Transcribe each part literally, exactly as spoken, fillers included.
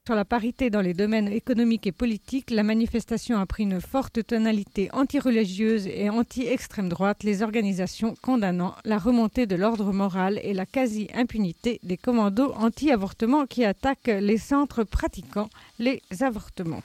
Sur la parité dans les domaines économiques et politiques, la manifestation a pris une forte tonalité anti-religieuse et anti-extrême droite, les organisations condamnant la remontée de l'ordre moral et la quasi-impunité des commandos anti-avortement qui attaquent les centres pratiquant les avortements.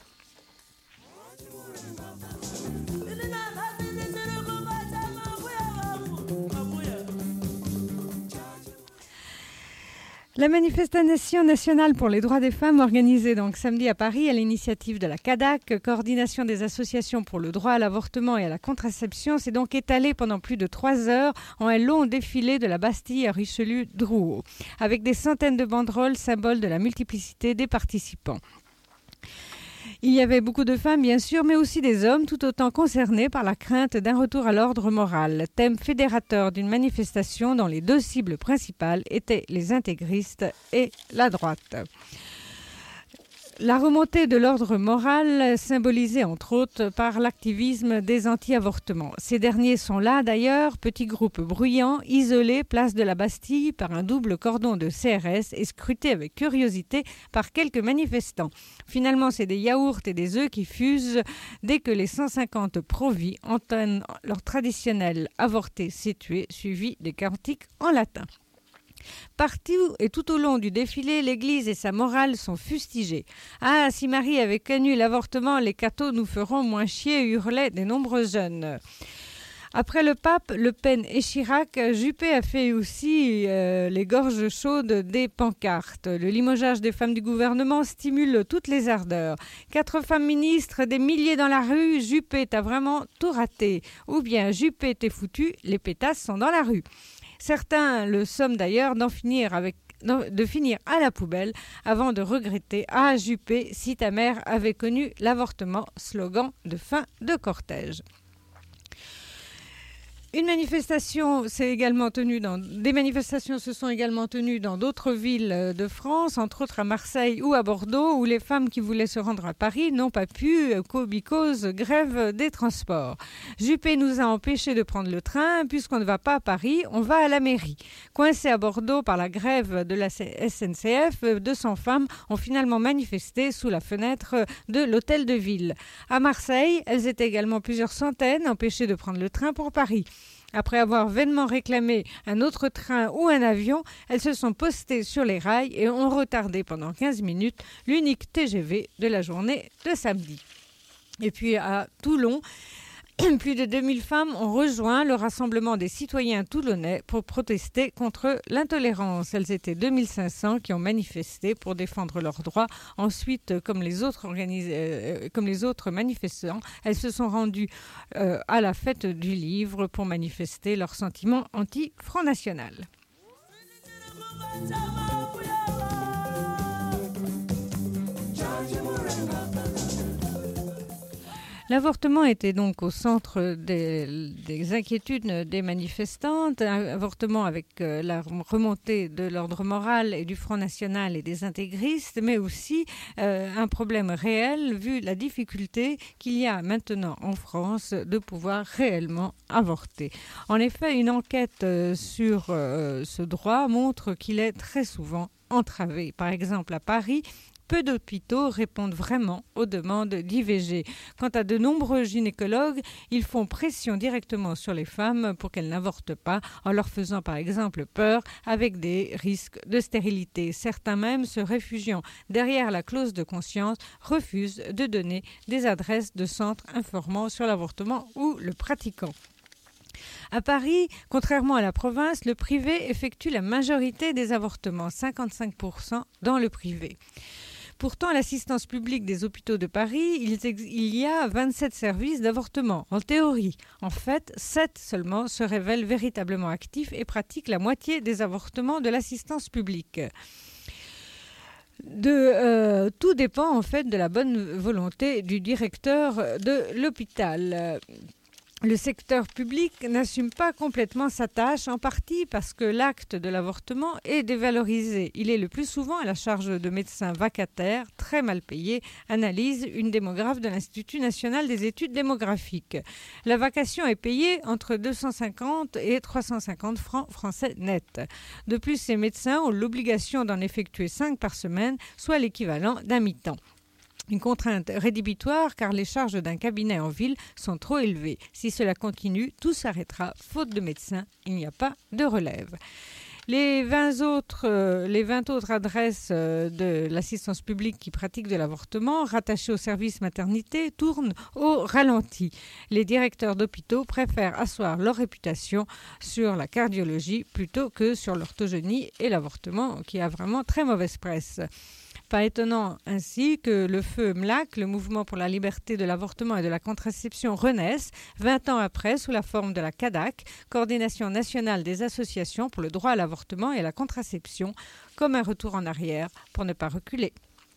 La manifestation nationale pour les droits des femmes organisée donc samedi à Paris à l'initiative de la C A D A C, Coordination des associations pour le droit à l'avortement et à la contraception, s'est donc étalée pendant plus de trois heures en un long défilé de la Bastille à Richelieu-Drouot, avec des centaines de banderoles, symboles de la multiplicité des participants. Il y avait beaucoup de femmes, bien sûr, mais aussi des hommes tout autant concernés par la crainte d'un retour à l'ordre moral, thème fédérateur d'une manifestation dont les deux cibles principales étaient les intégristes et la droite. La remontée de l'ordre moral symbolisée entre autres par l'activisme des anti-avortements. Ces derniers sont là d'ailleurs, petits groupes bruyants, isolés, place de la Bastille par un double cordon de C R S et scrutés avec curiosité par quelques manifestants. Finalement, c'est des yaourts et des œufs qui fusent dès que les cent cinquante pro-vie entonnent leur traditionnel avorté situé, suivi des cantiques en latin. Partout et tout au long du défilé, l'Église et sa morale sont fustigées. « Ah, si Marie avait connu l'avortement, les cathos nous feront moins chier » hurlaient des nombreux jeunes. Après le pape, Le Pen et Chirac, Juppé a fait aussi euh, les gorges chaudes des pancartes. Le limogeage des femmes du gouvernement stimule toutes les ardeurs. Quatre femmes ministres, des milliers dans la rue, Juppé t'as vraiment tout raté. Ou bien Juppé t'es foutu, les pétasses sont dans la rue. Certains le somment d'ailleurs d'en finir avec de finir à la poubelle avant de regretter « Ah, Juppé, si ta mère avait connu l'avortement », slogan de fin de cortège. Une manifestation s'est également tenue dans des manifestations se sont également tenues dans d'autres villes de France, entre autres à Marseille ou à Bordeaux, où les femmes qui voulaient se rendre à Paris n'ont pas pu, cause grève des transports. Juppé nous a empêchés de prendre le train, puisqu'on ne va pas à Paris, on va à la mairie. Coincées à Bordeaux par la grève de la S N C F, deux cents femmes ont finalement manifesté sous la fenêtre de l'hôtel de ville. À Marseille, elles étaient également plusieurs centaines empêchées de prendre le train pour Paris. Après avoir vainement réclamé un autre train ou un avion, elles se sont postées sur les rails et ont retardé pendant quinze minutes l'unique T G V de la journée de samedi. Et puis à Toulon, plus de deux mille femmes ont rejoint le rassemblement des citoyens toulonnais pour protester contre l'intolérance. Elles étaient deux mille cinq cents qui ont manifesté pour défendre leurs droits. Ensuite, comme les autres, organis- euh, comme les autres manifestants, elles se sont rendues euh, à la fête du livre pour manifester leurs sentiments anti-Front National. L'avortement était donc au centre des, des inquiétudes des manifestantes, un avortement avec euh, la remontée de l'ordre moral et du Front National et des intégristes, mais aussi euh, un problème réel vu la difficulté qu'il y a maintenant en France de pouvoir réellement avorter. En effet, une enquête euh, sur euh, ce droit montre qu'il est très souvent entravé. Par exemple, à Paris, peu d'hôpitaux répondent vraiment aux demandes d'I V G. Quant à de nombreux gynécologues, ils font pression directement sur les femmes pour qu'elles n'avortent pas, en leur faisant par exemple peur avec des risques de stérilité. Certains même, se réfugiant derrière la clause de conscience, refusent de donner des adresses de centres informant sur l'avortement ou le pratiquant. À Paris, contrairement à la province, le privé effectue la majorité des avortements, cinquante-cinq pour cent dans le privé. Pourtant, l'assistance publique des hôpitaux de Paris, il, ex- il y a vingt-sept services d'avortement, en théorie. En fait, sept seulement se révèlent véritablement actifs et pratiquent la moitié des avortements de l'assistance publique. De, euh, tout dépend en fait de la bonne volonté du directeur de l'hôpital. le secteur public n'assume pas complètement sa tâche, en partie parce que l'acte de l'avortement est dévalorisé. Il est le plus souvent à la charge de médecins vacataires, très mal payés, analyse une démographe de l'Institut national des études démographiques. La vacation est payée entre deux cent cinquante et trois cent cinquante francs français nets. De plus, ces médecins ont l'obligation d'en effectuer cinq par semaine, soit l'équivalent d'un mi-temps. Une contrainte rédhibitoire car les charges d'un cabinet en ville sont trop élevées. Si cela continue, tout s'arrêtera. Faute de médecins, il n'y a pas de relève. Les vingt autres, euh, les vingt autres adresses euh, de l'assistance publique qui pratiquent de l'avortement, rattachées au service maternité, tournent au ralenti. Les directeurs d'hôpitaux préfèrent asseoir leur réputation sur la cardiologie plutôt que sur l'orthogénie et l'avortement, qui a vraiment très mauvaise presse. Pas étonnant ainsi que le feu M L A C, le mouvement pour la liberté de l'avortement et de la contraception, renaisse vingt ans après sous la forme de la C A D A C, Coordination nationale des associations pour le droit à l'avortement et à la contraception, comme un retour en arrière pour ne pas reculer.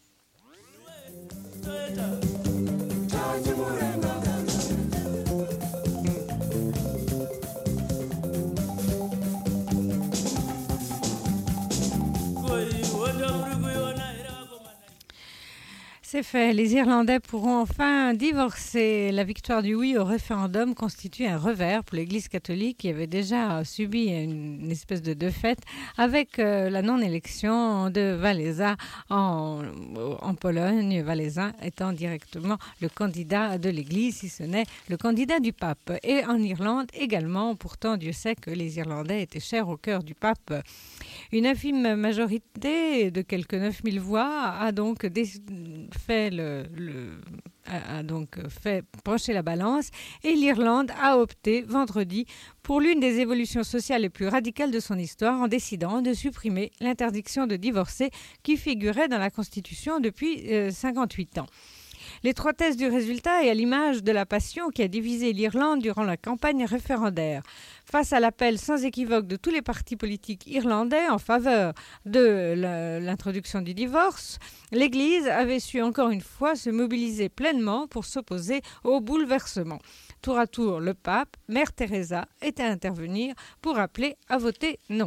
C'est fait, les Irlandais pourront enfin divorcer. La victoire du oui au référendum constitue un revers pour l'Église catholique qui avait déjà subi une, une espèce de défaite avec euh, la non-élection de Wałęsa en, en Pologne, Wałęsa étant directement le candidat de l'Église, si ce n'est le candidat du pape. Et en Irlande également, pourtant Dieu sait que les Irlandais étaient chers au cœur du pape. Une infime majorité de quelques neuf mille voix a donc dé- fait le, le a, a donc fait pencher la balance et l'Irlande a opté vendredi pour l'une des évolutions sociales les plus radicales de son histoire en décidant de supprimer l'interdiction de divorcer qui figurait dans la Constitution depuis euh, cinquante-huit ans. L'étroitesse du résultat est à l'image de la passion qui a divisé l'Irlande durant la campagne référendaire. Face à l'appel sans équivoque de tous les partis politiques irlandais en faveur de l'introduction du divorce, l'Église avait su encore une fois se mobiliser pleinement pour s'opposer au bouleversement. Tour à tour, le pape, Mère Teresa, était à intervenir pour appeler à voter non.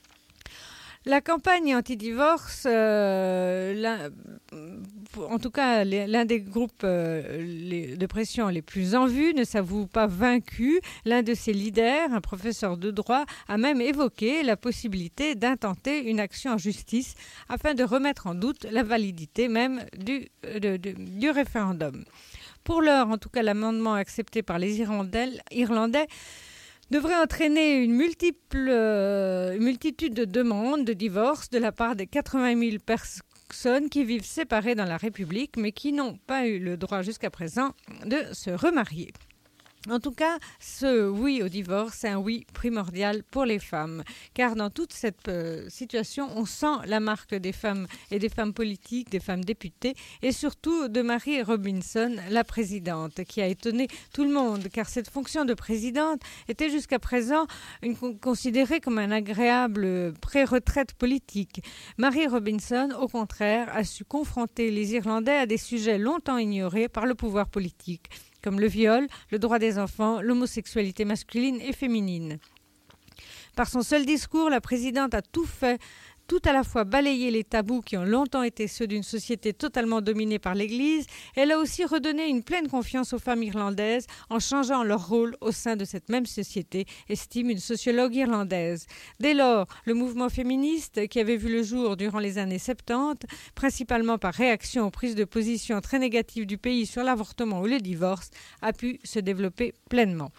La campagne anti-divorce, euh, l'un, en tout cas l'un des groupes euh, les, de pression les plus en vue, ne s'avoue pas vaincu. L'un de ses leaders, un professeur de droit, a même évoqué la possibilité d'intenter une action en justice afin de remettre en doute la validité même du, de, de, du référendum. Pour l'heure, en tout cas, l'amendement accepté par les Irlandais, Irlandais devrait entraîner une, multiple, euh, une multitude de demandes de divorce de la part des quatre-vingt mille personnes qui vivent séparées dans la République, mais qui n'ont pas eu le droit jusqu'à présent de se remarier. En tout cas, ce oui au divorce est un oui primordial pour les femmes, car dans toute cette euh, situation, on sent la marque des femmes et des femmes politiques, des femmes députées, et surtout de Mary Robinson, la présidente, qui a étonné tout le monde, car cette fonction de présidente était jusqu'à présent une, considérée comme un agréable pré-retraite politique. Mary Robinson, au contraire, a su confronter les Irlandais à des sujets longtemps ignorés par le pouvoir politique, comme le viol, le droit des enfants, l'homosexualité masculine et féminine. Par son seul discours, la présidente a tout fait, tout à la fois balayé les tabous qui ont longtemps été ceux d'une société totalement dominée par l'Église. Elle a aussi redonné une pleine confiance aux femmes irlandaises en changeant leur rôle au sein de cette même société, estime une sociologue irlandaise. Dès lors, le mouvement féministe, qui avait vu le jour durant les années soixante-dix, principalement par réaction aux prises de position très négatives du pays sur l'avortement ou le divorce, a pu se développer pleinement.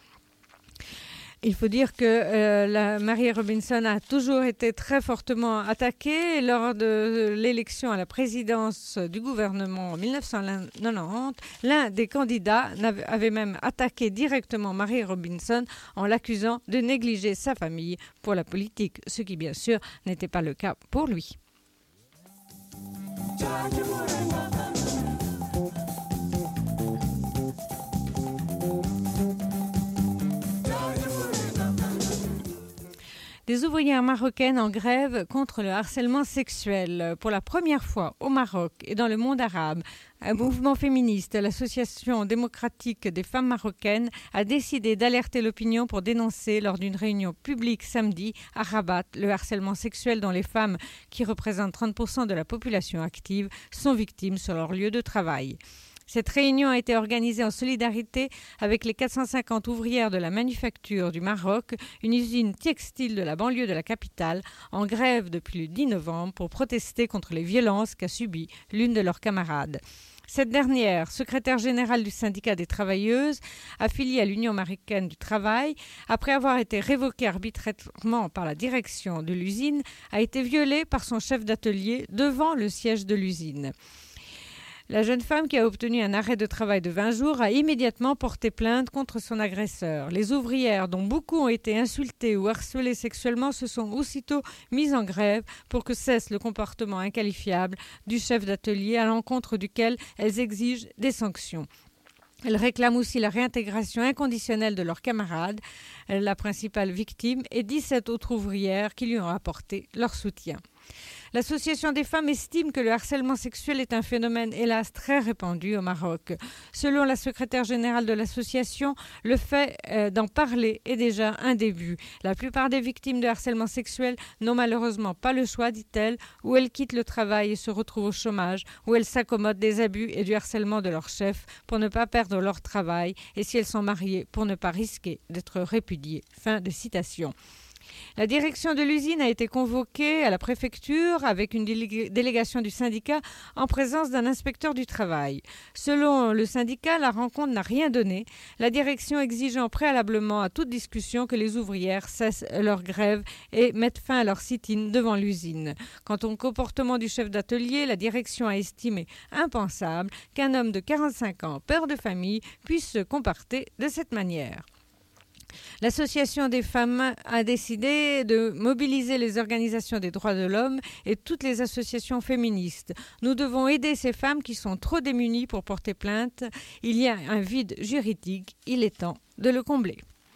Il faut dire que euh, la Mary Robinson a toujours été très fortement attaquée. Lors de l'élection à la présidence du gouvernement en dix-neuf cent quatre-vingt-dix, l'un des candidats avait même attaqué directement Mary Robinson en l'accusant de négliger sa famille pour la politique, ce qui bien sûr n'était pas le cas pour lui. des ouvrières marocaines en grève contre le harcèlement sexuel. Pour la première fois au Maroc et dans le monde arabe, un mouvement féministe, l'Association démocratique des femmes marocaines, a décidé d'alerter l'opinion pour dénoncer lors d'une réunion publique samedi à Rabat le harcèlement sexuel dont les femmes, qui représentent trente pour cent de la population active, sont victimes sur leur lieu de travail. Cette réunion a été organisée en solidarité avec les quatre cent cinquante ouvrières de la manufacture du Maroc, une usine textile de la banlieue de la capitale, en grève depuis le dix novembre pour protester contre les violences qu'a subies l'une de leurs camarades. Cette dernière, secrétaire générale du syndicat des travailleuses, affiliée à l'Union marocaine du travail, après avoir été révoquée arbitrairement par la direction de l'usine, a été violée par son chef d'atelier devant le siège de l'usine. La jeune femme, qui a obtenu un arrêt de travail de vingt jours, a immédiatement porté plainte contre son agresseur. Les ouvrières, dont beaucoup ont été insultées ou harcelées sexuellement, se sont aussitôt mises en grève pour que cesse le comportement inqualifiable du chef d'atelier à l'encontre duquel elles exigent des sanctions. Elles réclament aussi la réintégration inconditionnelle de leurs camarades, la principale victime, et dix-sept autres ouvrières qui lui ont apporté leur soutien. L'Association des femmes estime que le harcèlement sexuel est un phénomène, hélas, très répandu au Maroc. Selon la secrétaire générale de l'association, le fait euh, d'en parler est déjà un début. La plupart des victimes de harcèlement sexuel n'ont malheureusement pas le choix, dit-elle, ou elles quittent le travail et se retrouvent au chômage, ou elles s'accommodent des abus et du harcèlement de leur chef pour ne pas perdre leur travail, et si elles sont mariées, pour ne pas risquer d'être répudiées. Fin de citation. La direction de l'usine a été convoquée à la préfecture avec une délég- délégation du syndicat en présence d'un inspecteur du travail. Selon le syndicat, la rencontre n'a rien donné, la direction exigeant préalablement à toute discussion que les ouvrières cessent leur grève et mettent fin à leur sit-in devant l'usine. Quant au comportement du chef d'atelier, la direction a estimé impensable qu'un homme de quarante-cinq ans, père de famille, puisse se comporter de cette manière. L'Association des femmes a décidé de mobiliser les organisations des droits de l'homme et toutes les associations féministes. Nous devons aider ces femmes qui sont trop démunies pour porter plainte. Il y a un vide juridique, il est temps de le combler.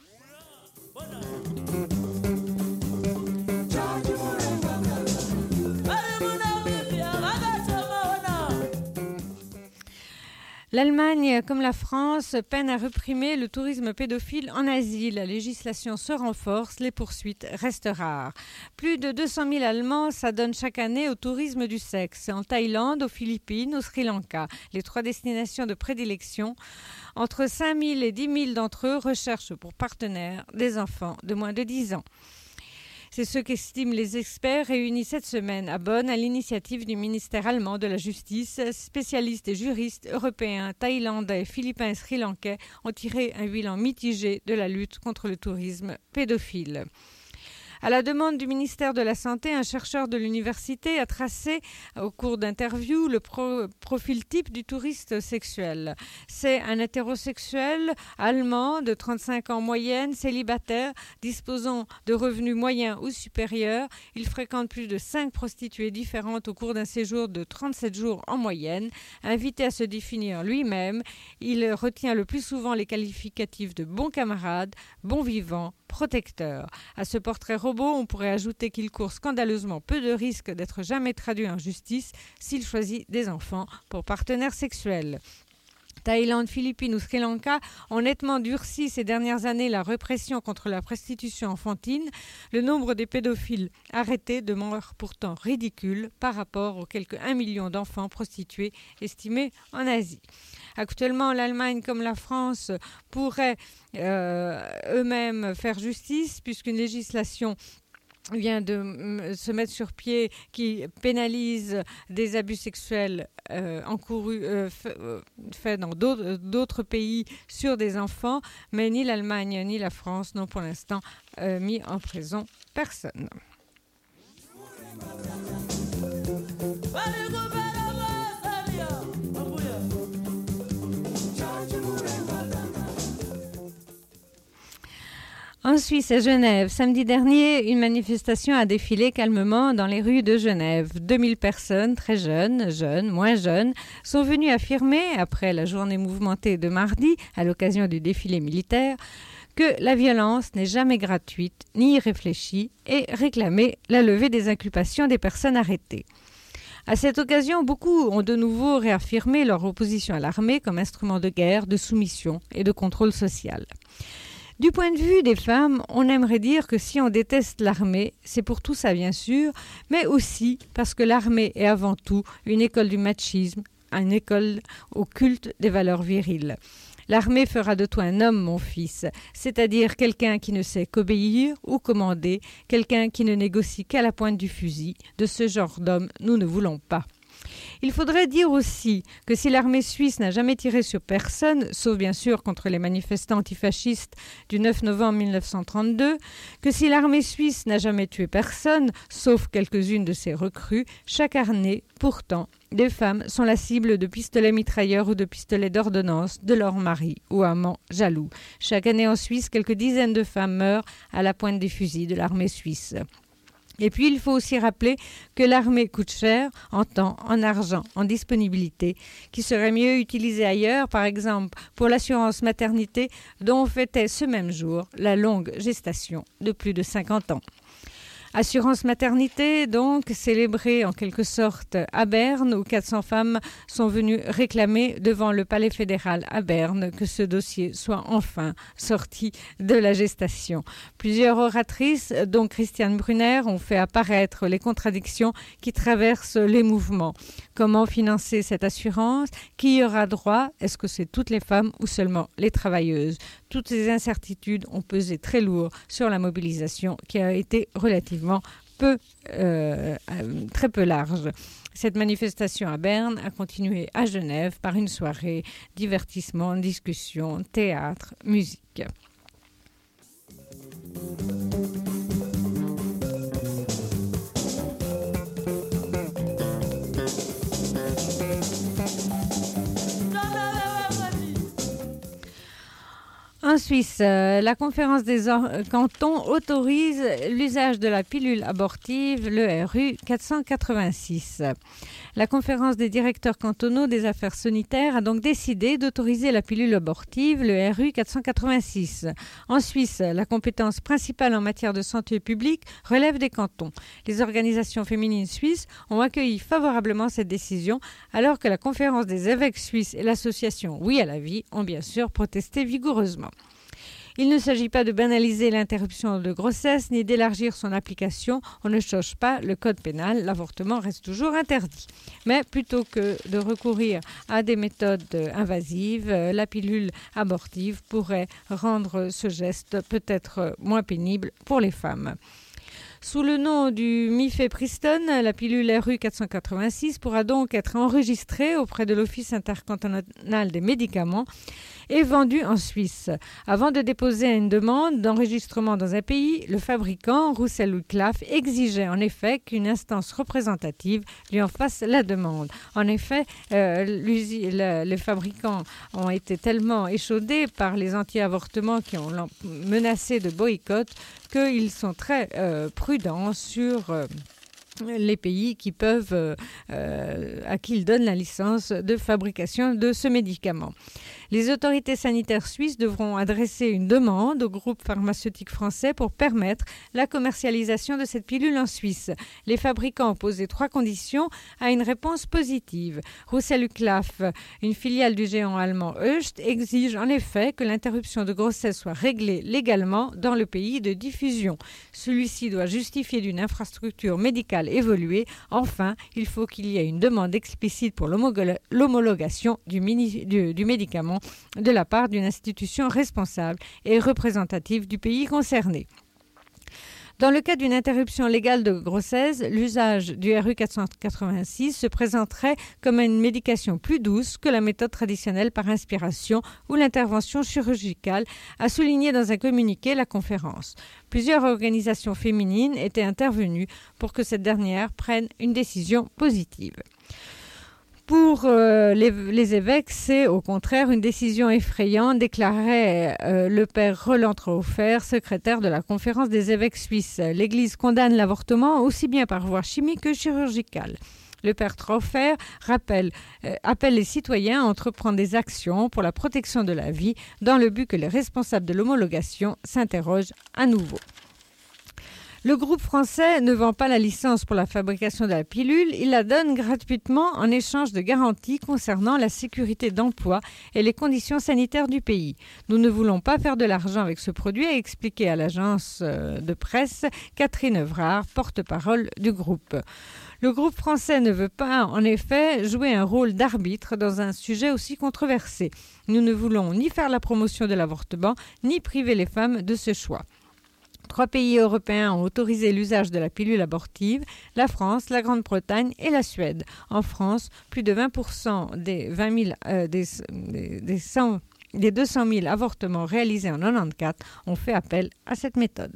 L'Allemagne, comme la France, peine à réprimer le tourisme pédophile en Asie. La législation se renforce, les poursuites restent rares. Plus de deux cent mille Allemands s'adonnent chaque année au tourisme du sexe, en Thaïlande, aux Philippines, au Sri Lanka, les trois destinations de prédilection. Entre cinq mille et dix mille d'entre eux recherchent pour partenaires des enfants de moins de dix ans. C'est ce qu'estiment les experts réunis cette semaine à Bonn à l'initiative du ministère allemand de la Justice. Spécialistes et juristes européens, thaïlandais, philippins et sri-lankais ont tiré un bilan mitigé de la lutte contre le tourisme pédophile. À la demande du ministère de la Santé, un chercheur de l'université a tracé au cours d'interviews le pro- profil type du touriste sexuel. C'est un hétérosexuel allemand de trente-cinq ans moyenne, célibataire, disposant de revenus moyens ou supérieurs. Il fréquente plus de cinq prostituées différentes au cours d'un séjour de trente-sept jours en moyenne. Invité à se définir lui-même, il retient le plus souvent les qualificatifs de bon camarade, bon vivant, protecteur. À ce portrait robot, on pourrait ajouter qu'il court scandaleusement peu de risques d'être jamais traduit en justice s'il choisit des enfants pour partenaires sexuels. Thaïlande, Philippines ou Sri Lanka ont nettement durci ces dernières années la répression contre la prostitution enfantine. Le nombre des pédophiles arrêtés demeure pourtant ridicule par rapport aux quelques un million d'enfants prostitués estimés en Asie. Actuellement, l'Allemagne comme la France pourraient euh, eux-mêmes faire justice puisqu'une législation vient de se mettre sur pied qui pénalise des abus sexuels euh, encourus, euh, faits euh, fait dans d'autres, d'autres pays sur des enfants, mais ni l'Allemagne ni la France n'ont pour l'instant euh, mis en prison personne. En Suisse, à Genève, samedi dernier, une manifestation a défilé calmement dans les rues de Genève. deux mille personnes, très jeunes, jeunes, moins jeunes, sont venues affirmer, après la journée mouvementée de mardi, à l'occasion du défilé militaire, que la violence n'est jamais gratuite ni irréfléchie et réclamer la levée des inculpations des personnes arrêtées. À cette occasion, beaucoup ont de nouveau réaffirmé leur opposition à l'armée comme instrument de guerre, de soumission et de contrôle social. Du point de vue des femmes, on aimerait dire que si on déteste l'armée, c'est pour tout ça bien sûr, mais aussi parce que l'armée est avant tout une école du machisme, une école au culte des valeurs viriles. L'armée fera de toi un homme, mon fils, c'est-à-dire quelqu'un qui ne sait qu'obéir ou commander, quelqu'un qui ne négocie qu'à la pointe du fusil. De ce genre d'homme, nous ne voulons pas. Il faudrait dire aussi que si l'armée suisse n'a jamais tiré sur personne, sauf bien sûr contre les manifestants antifascistes du neuf novembre mille neuf cent trente-deux, que si l'armée suisse n'a jamais tué personne, sauf quelques-unes de ses recrues, chaque année, pourtant, des femmes sont la cible de pistolets mitrailleurs ou de pistolets d'ordonnance de leurs maris ou amants jaloux. Chaque année en Suisse, quelques dizaines de femmes meurent à la pointe des fusils de l'armée suisse. Et puis, il faut aussi rappeler que l'armée coûte cher en temps, en argent, en disponibilité, qui serait mieux utilisée ailleurs, par exemple pour l'assurance maternité dont on fêtait ce même jour la longue gestation de plus de cinquante ans. Assurance maternité, donc, célébrée en quelque sorte à Berne, où quatre cents femmes sont venues réclamer devant le palais fédéral à Berne que ce dossier soit enfin sorti de la gestation. Plusieurs oratrices, dont Christiane Brunner, ont fait apparaître les contradictions qui traversent les mouvements. Comment financer cette assurance? Qui y aura droit? Est-ce que c'est toutes les femmes ou seulement les travailleuses? Toutes ces incertitudes ont pesé très lourd sur la mobilisation qui a été relativement peu, euh, très peu large. Cette manifestation à Berne a continué à Genève par une soirée, divertissement, discussion, théâtre, musique. En Suisse, euh, la conférence des or- cantons autorise l'usage de la pilule abortive, le R U quatre cent quatre-vingt-six. La conférence des directeurs cantonaux des affaires sanitaires a donc décidé d'autoriser la pilule abortive, le R U quatre cent quatre-vingt-six. En Suisse, la compétence principale en matière de santé publique relève des cantons. Les organisations féminines suisses ont accueilli favorablement cette décision, alors que la conférence des évêques suisses et l'association Oui à la vie ont bien sûr protesté vigoureusement. Il ne s'agit pas de banaliser l'interruption de grossesse ni d'élargir son application. On ne change pas le code pénal, l'avortement reste toujours interdit. Mais plutôt que de recourir à des méthodes invasives, la pilule abortive pourrait rendre ce geste peut-être moins pénible pour les femmes. Sous le nom du mifepriston, la pilule R U quatre cent quatre-vingt-six pourra donc être enregistrée auprès de l'Office intercantonal des médicaments et vendue en Suisse. Avant de déposer une demande d'enregistrement dans un pays, le fabricant, Roussel Claf, exigeait en effet qu'une instance représentative lui en fasse la demande. En effet, euh, le, les fabricants ont été tellement échaudés par les anti-avortements qui ont menacé de boycott qu'ils sont très euh, prudents sur euh, les pays qui peuvent, euh, euh, à qui ils donnent la licence de fabrication de ce médicament. Les autorités sanitaires suisses devront adresser une demande au groupe pharmaceutique français pour permettre la commercialisation de cette pilule en Suisse. Les fabricants ont posé trois conditions à une réponse positive. Roussel Claf, une filiale du géant allemand Hoechst, exige en effet que l'interruption de grossesse soit réglée légalement dans le pays de diffusion. Celui-ci doit justifier d'une infrastructure médicale évoluée. Enfin, il faut qu'il y ait une demande explicite pour l'homog- l'homologation du, mini- du, du médicament de la part d'une institution responsable et représentative du pays concerné. Dans le cas d'une interruption légale de grossesse, l'usage du R U quatre cent quatre-vingt-six se présenterait comme une médication plus douce que la méthode traditionnelle par inspiration ou l'intervention chirurgicale, a souligné dans un communiqué la conférence. Plusieurs organisations féminines étaient intervenues pour que cette dernière prenne une décision positive. Pour euh, les, les évêques, c'est au contraire une décision effrayante, déclarait euh, le père Roland Traufer, secrétaire de la conférence des évêques suisses. L'Église condamne l'avortement aussi bien par voie chimique que chirurgicale. Le père Trofer rappelle, euh, appelle les citoyens à entreprendre des actions pour la protection de la vie dans le but que les responsables de l'homologation s'interrogent à nouveau. Le groupe français ne vend pas la licence pour la fabrication de la pilule, il la donne gratuitement en échange de garanties concernant la sécurité d'emploi et les conditions sanitaires du pays. Nous ne voulons pas faire de l'argent avec ce produit, a expliqué à l'agence de presse Catherine Evrard, porte-parole du groupe. Le groupe français ne veut pas, en effet, jouer un rôle d'arbitre dans un sujet aussi controversé. Nous ne voulons ni faire la promotion de l'avortement, ni priver les femmes de ce choix. Trois pays européens ont autorisé l'usage de la pilule abortive, la France, la Grande-Bretagne et la Suède. En France, plus de vingt pour cent des, vingt mille, euh, des, des, des, cent, des deux cent mille avortements réalisés en quatre-vingt-quatorze ont fait appel à cette méthode.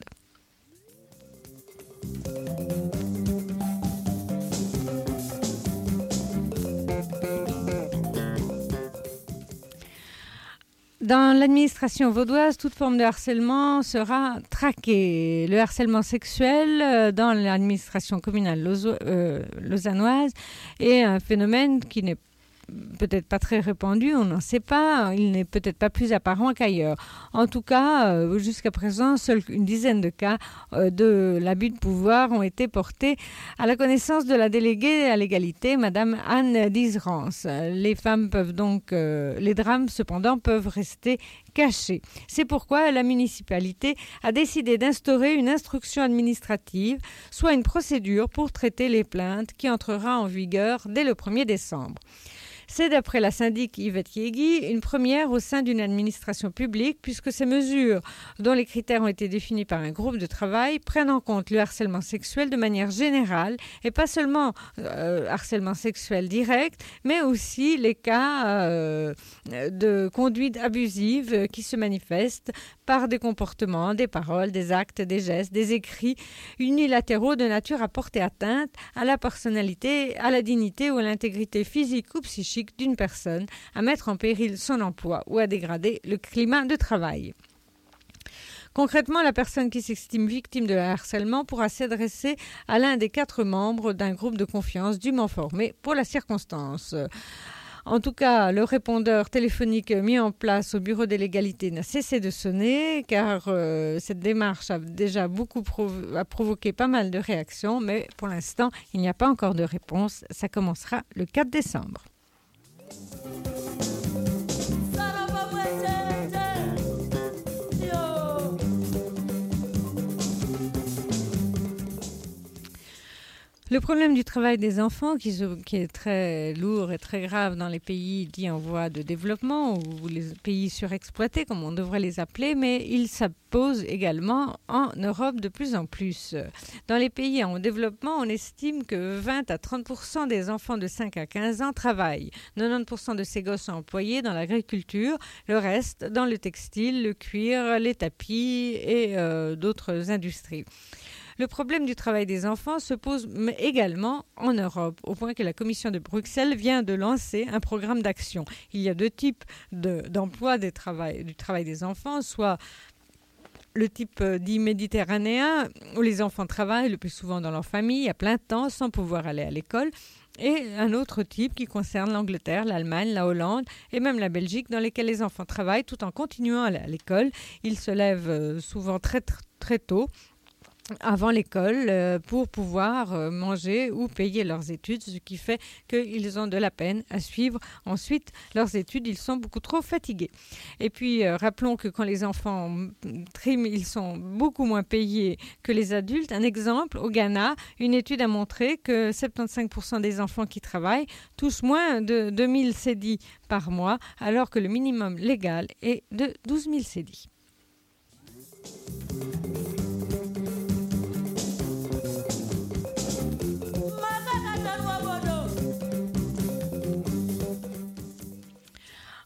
Dans l'administration vaudoise, toute forme de harcèlement sera traquée. Le harcèlement sexuel dans l'administration communale lauso- euh, lausannoise est un phénomène qui n'est peut-être pas très répandu, on n'en sait pas, il n'est peut-être pas plus apparent qu'ailleurs. En tout cas, euh, jusqu'à présent, seule une dizaine de cas euh, de l'abus de pouvoir ont été portés à la connaissance de la déléguée à l'égalité, Madame Anne Dizrance. Les femmes peuvent donc, euh, les drames cependant peuvent rester cachés. C'est pourquoi la municipalité a décidé d'instaurer une instruction administrative, soit une procédure pour traiter les plaintes qui entrera en vigueur dès le premier décembre. C'est, d'après la syndic Yvette Yegui, une première au sein d'une administration publique puisque ces mesures, dont les critères ont été définis par un groupe de travail, prennent en compte le harcèlement sexuel de manière générale et pas seulement euh, harcèlement sexuel direct, mais aussi les cas euh, de conduite abusive qui se manifestent par des comportements, des paroles, des actes, des gestes, des écrits unilatéraux de nature à porter atteinte à la personnalité, à la dignité ou à l'intégrité physique ou psychique d'une personne, à mettre en péril son emploi ou à dégrader le climat de travail. Concrètement, la personne qui s'estime victime de harcèlement pourra s'adresser à l'un des quatre membres d'un groupe de confiance dûment formé pour la circonstance. En tout cas, le répondeur téléphonique mis en place au bureau de l'égalité n'a cessé de sonner car euh, cette démarche a déjà beaucoup provo- a provoqué pas mal de réactions, mais pour l'instant, il n'y a pas encore de réponse. Ça commencera le quatre décembre. Le problème du travail des enfants, qui, qui est très lourd et très grave dans les pays dits en voie de développement, ou les pays surexploités, comme on devrait les appeler, mais il s'impose également en Europe de plus en plus. Dans les pays en développement, on estime que vingt à trente pour cent des enfants de cinq à quinze ans travaillent. quatre-vingt-dix pour cent de ces gosses sont employés dans l'agriculture, le reste dans le textile, le cuir, les tapis et euh, d'autres industries. Le problème du travail des enfants se pose également en Europe, au point que la Commission de Bruxelles vient de lancer un programme d'action. Il y a deux types de, d'emploi des travail, du travail des enfants, soit le type dit méditerranéen, où les enfants travaillent le plus souvent dans leur famille, à plein temps, sans pouvoir aller à l'école, et un autre type qui concerne l'Angleterre, l'Allemagne, la Hollande et même la Belgique, dans lesquels les enfants travaillent tout en continuant à aller à l'école. Ils se lèvent souvent très, très tôt, avant l'école euh, pour pouvoir euh, manger ou payer leurs études, ce qui fait qu'ils ont de la peine à suivre ensuite leurs études, ils sont beaucoup trop fatigués. Et puis euh, rappelons que quand les enfants triment, ils sont beaucoup moins payés que les adultes. Un exemple, au Ghana, une étude a montré que soixante-quinze pour cent des enfants qui travaillent touchent moins de deux mille cédis par mois, alors que le minimum légal est de douze mille cédis.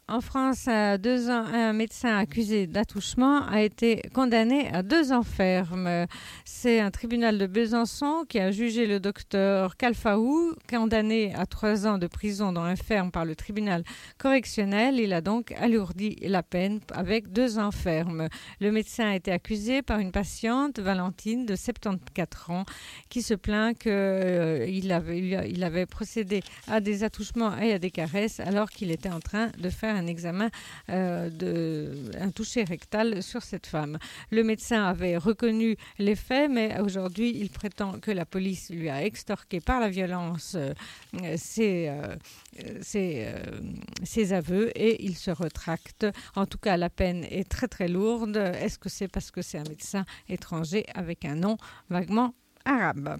En France, à deux ans, un médecin accusé d'attouchement a été condamné à deux ans ferme. C'est un tribunal de Besançon qui a jugé le docteur Kalfaou, condamné à trois ans de prison dans un ferme par le tribunal correctionnel. Il a donc alourdi la peine avec deux ans ferme. Le médecin a été accusé par une patiente, Valentine, de soixante-quatorze ans, qui se plaint qu'il euh, avait, il avait procédé à des attouchements et à des caresses alors qu'il était en train de faire un examen euh, de un toucher rectal sur cette femme. Le médecin avait reconnu les faits, mais aujourd'hui, il prétend que la police lui a extorqué par la violence euh, ses, euh, ses, euh, ses aveux et il se retracte. En tout cas, la peine est très très lourde. Est-ce que c'est parce que c'est un médecin étranger avec un nom vaguement arabe?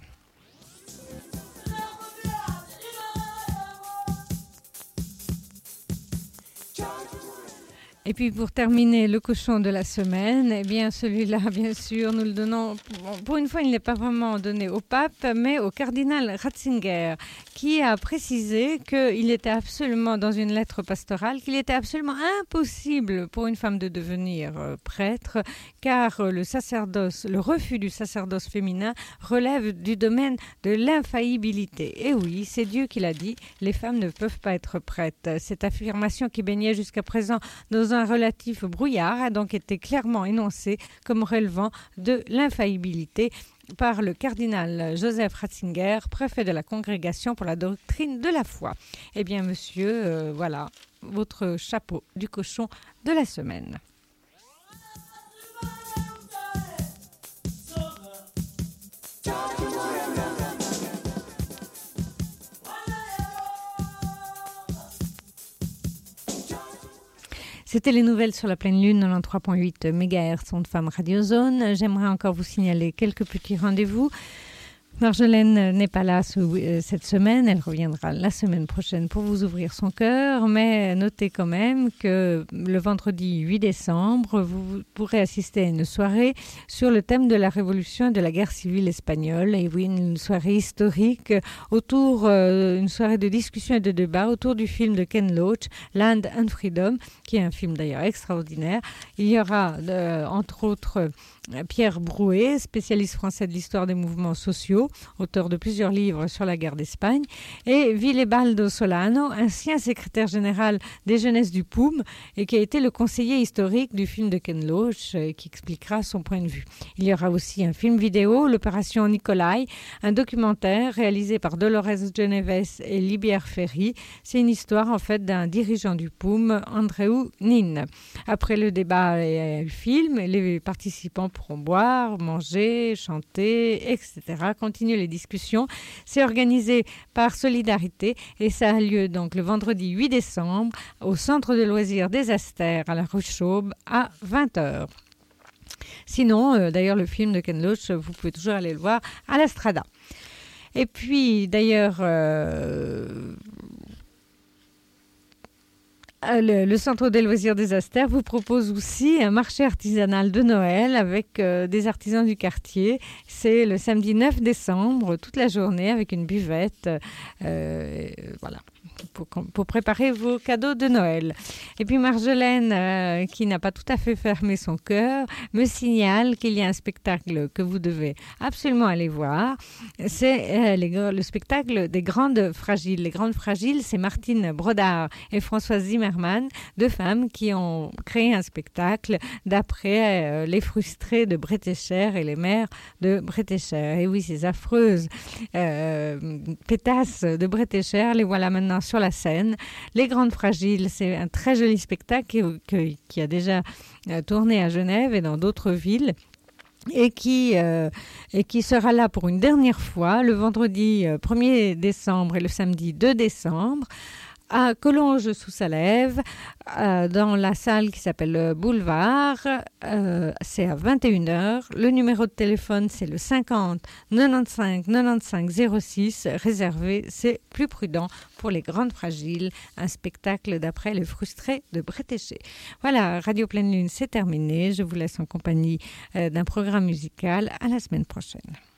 Et puis pour terminer le cochon de la semaine, eh bien celui-là, bien sûr, nous le donnons, pour une fois il n'est pas vraiment donné au pape, mais au cardinal Ratzinger, qui a précisé qu'il était absolument, dans une lettre pastorale, qu'il était absolument impossible pour une femme de devenir prêtre, car le sacerdoce, le refus du sacerdoce féminin relève du domaine de l'infaillibilité. Et oui, c'est Dieu qui l'a dit, les femmes ne peuvent pas être prêtres. Cette affirmation qui baignait jusqu'à présent dans un relatif brouillard a donc été clairement énoncée comme relevant de l'infaillibilité par le cardinal Joseph Ratzinger, préfet de la Congrégation pour la doctrine de la foi. Eh bien, monsieur, euh, voilà votre chapeau du cochon de la semaine. C'était les nouvelles sur la pleine lune, quatre-vingt-treize virgule huit mégahertz, onde femme Radio Zone. J'aimerais encore vous signaler quelques petits rendez-vous. Marjolaine n'est pas là ce, euh, cette semaine, elle reviendra la semaine prochaine pour vous ouvrir son cœur, mais notez quand même que le vendredi huit décembre, vous pourrez assister à une soirée sur le thème de la Révolution et de la guerre civile espagnole, et oui, une soirée historique autour, euh, une soirée de discussion et de débat autour du film de Ken Loach, Land and Freedom, qui est un film d'ailleurs extraordinaire. Il y aura, euh, entre autres, Pierre Brouet, spécialiste français de l'histoire des mouvements sociaux, auteur de plusieurs livres sur la guerre d'Espagne, et Villebaldo Solano, ancien secrétaire général des jeunesses du P O U M et qui a été le conseiller historique du film de Ken Loach, euh, qui expliquera son point de vue. Il y aura aussi un film vidéo, l'opération Nikolai, un documentaire réalisé par Dolores Geneves et Libière Ferry. C'est une histoire en fait d'un dirigeant du P O U M, Andreu Nin. Après le débat et le film, les participants pourront boire, manger, chanter, et cetera. Continuer les discussions. C'est organisé par Solidarité et ça a lieu donc le vendredi huit décembre au centre de loisirs des Astères à la Ruche-Chaume à vingt heures. Sinon, euh, d'ailleurs, le film de Ken Loach, vous pouvez toujours aller le voir à la Strada. Et puis, d'ailleurs, euh, Le, le Centre des loisirs des Astères vous propose aussi un marché artisanal de Noël avec euh, des artisans du quartier. C'est le samedi neuf décembre, toute la journée, avec une buvette. Euh, voilà. Pour, pour préparer vos cadeaux de Noël. Et puis Marjolaine, euh, qui n'a pas tout à fait fermé son cœur, me signale qu'il y a un spectacle que vous devez absolument aller voir. C'est euh, les, le spectacle des Grandes Fragiles. Les Grandes Fragiles, c'est Martine Brodard et Françoise Zimmermann, deux femmes qui ont créé un spectacle d'après euh, les frustrés de Bretécher et les mères de Bretécher. Et oui, ces affreuses euh, pétasses de Bretécher, les voilà maintenant sur la scène. Les Grandes Fragiles, c'est un très joli spectacle qui, qui, qui a déjà euh, tourné à Genève et dans d'autres villes. Et qui, euh, et qui sera là pour une dernière fois le vendredi euh, premier décembre et le samedi deux décembre à Collonges-sous-Salève, euh, dans la salle qui s'appelle Boulevard. Euh, c'est à vingt et une heures. Le numéro de téléphone, c'est le cinquante quatre-vingt-quinze quatre-vingt-quinze zéro six. Réservé, c'est plus prudent pour les Grandes Fragiles. Un spectacle d'après les frustrés de Bretécher. Voilà, Radio Pleine Lune, c'est terminé. Je vous laisse en compagnie euh, d'un programme musical. À la semaine prochaine.